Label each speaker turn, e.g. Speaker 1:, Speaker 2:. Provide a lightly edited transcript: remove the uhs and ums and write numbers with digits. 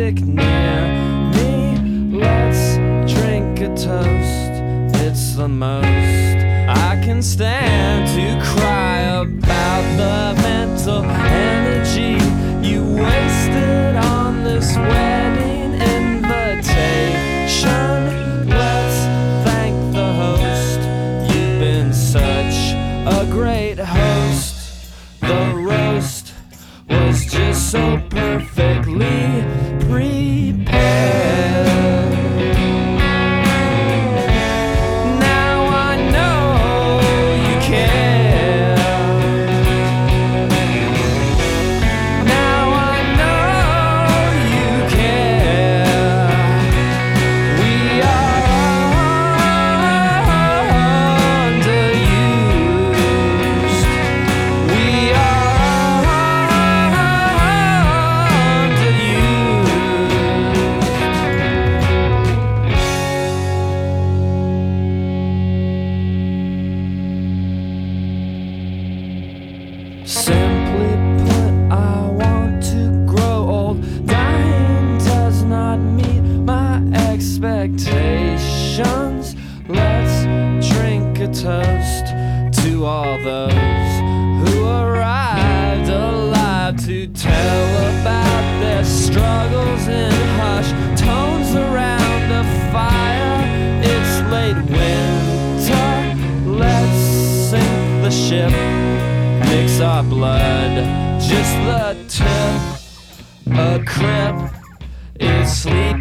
Speaker 1: stick near me. Let's drink a toast. It's the most I can stand to cry about the mental energy you wasted on this wedding invitation. Let's thank the host. You've been such a great host. The roast was just so perfectly prepared. Now I know you care. Now I know you care. We are underused. We are simply put, I want to grow old. Dying does not meet my expectations. Let's drink a toast to all those who arrived alive to tell about their struggles in hushed tones around a fire. It's late winter. Let's sink the ship. Mix our blood, just the tip. A crip is sleeping.